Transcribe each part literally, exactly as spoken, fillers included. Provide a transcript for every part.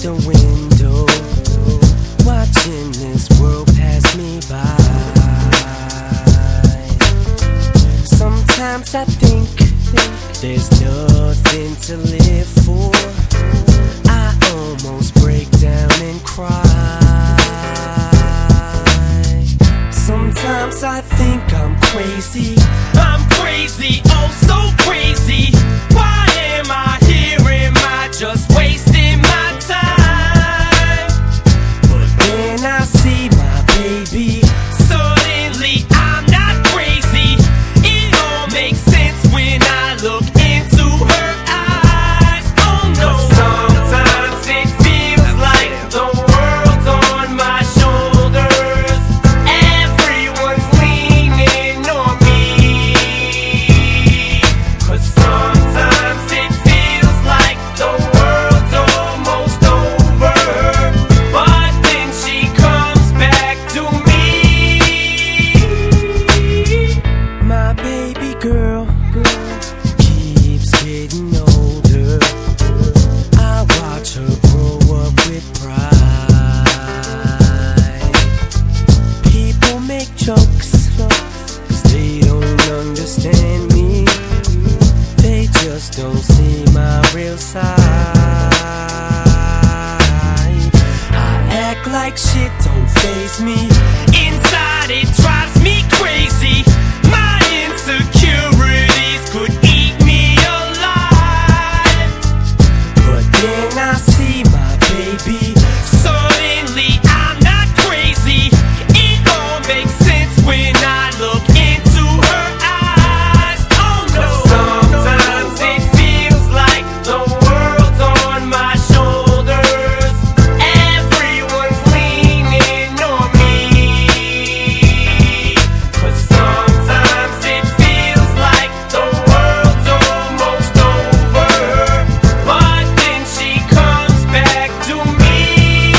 the window, watching this world pass me by. Sometimes I think, think there's nothing to live for. I almost break down and cry. Sometimes I think I'm crazy. I'm crazy, oh so crazy. Why am I here? Am I just wasting my time? But then I see my baby. Suddenly I'm not crazy. It all makes sense when I look into her eyes. Oh no. Sometimes it feels like the world's on my shoulders. Everyone's leaning on me. Cause sometimes it feels like the world's almost over. But then she comes back to me. My baby girl keeps getting older. I watch her grow up with pride. People make jokes, cause they don't understand me. They just don't see my real side. I act like shit don't faze me. Inside it drives me crazy. My insecurities could eat me alive. But then I see my baby. Suddenly I'm not crazy. It all makes sense when I look into her eyes. Oh no. Sometimes it feels like the world's on my shoulders. Everyone's leaning on me. Cause sometimes it feels like the world's almost over. But then she comes back to me.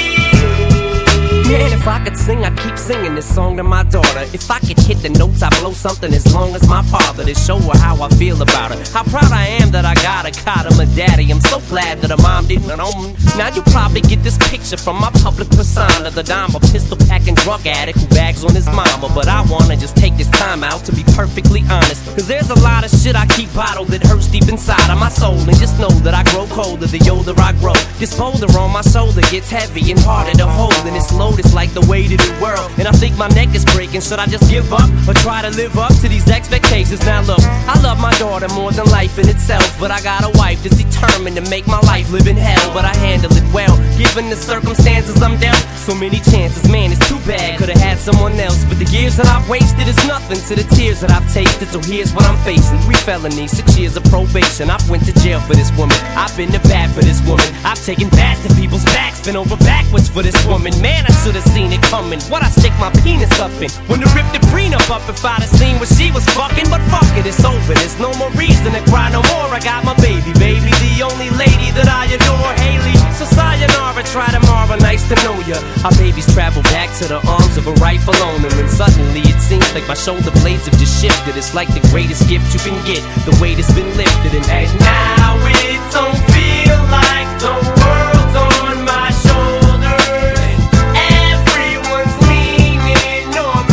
Man, if I could sing, I'd keep singing this song to my daughter. If I could hit the notes, I'd blow something as long as my father, to show her how I feel about her. How proud I am that I got a cot of my daddy. I'm so glad that her mom didn't own. Now you probably get this picture from my public persona, the dime, a pistol packing drug addict who bags on his mama. But I wanna just take this time out to be perfectly honest, cause there's a lot of shit I keep bottled that hurts deep inside of my soul. And just know that I grow colder the older I grow. This boulder on my shoulder gets heavy and harder to hold, and it's loaded like the weight of the world. And I think my neck is breaking. Should I just give up or try to live up to these expectations? Now look, I love my daughter more than life in itself, but I got a wife that's determined to make my life live in hell. But I handle it well, given the circumstances I'm dealt. So many chances, man, it's too bad. Could've had someone else, but the years that I've wasted is nothing to the tears that I've tasted. So here's what I'm facing: three felonies, six years of probation. I've went to jail for this woman. I've been to bat for this woman. I've taken bats to people's backs, been over backwards for this woman. Man, I should've seen it coming. What I stick my penis up in? When to rip the prenup up if I'd have seen what she was fucking. But fuck it, it's over. There's no more reason to cry no more. I got my baby, baby, the only lady that I adore, Haley. So sayonara, try tomorrow, nice to know ya. Our babies travel back to the arms of a rightful owner, and suddenly it seems like my shoulder blades have just shifted. It's like the greatest gift you can get, the weight has been lifted. And and now it don't feel like the world's on my shoulders. Everyone's leaning on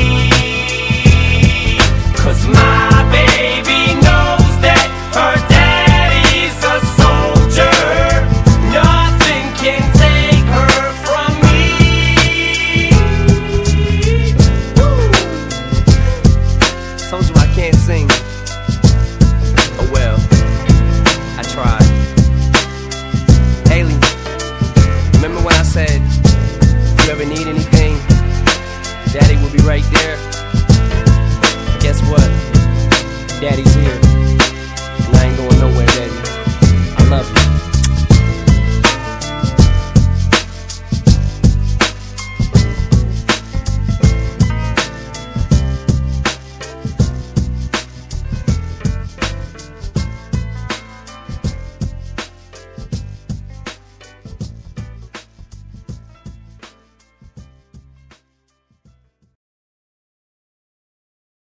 me. Cause my baby knows that her daddy's a soldier. Nothing can take her from me. Woo. Told you I can't sing. Oh well, I tried. Haley, remember when I said, if you ever need anything, Daddy will be right there? Guess what? Daddy's here.